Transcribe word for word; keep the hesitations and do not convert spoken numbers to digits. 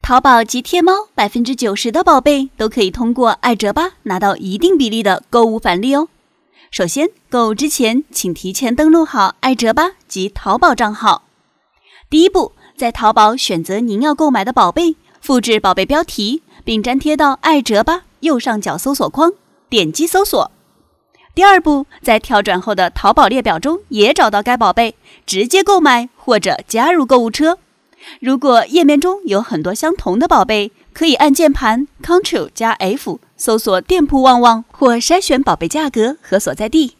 淘宝及天猫 百分之九十 的宝贝都可以通过爱折吧拿到一定比例的购物返利哦。首先，购物之前请提前登录好爱折吧及淘宝账号。第一步，在淘宝选择您要购买的宝贝，复制宝贝标题，并粘贴到爱折吧右上角搜索框，点击搜索。第二步，在跳转后的淘宝列表中也找到该宝贝，直接购买或者加入购物车。如果页面中有很多相同的宝贝，可以按键盘 Ctrl 加 F 搜索店铺旺旺，或筛选宝贝价格和所在地。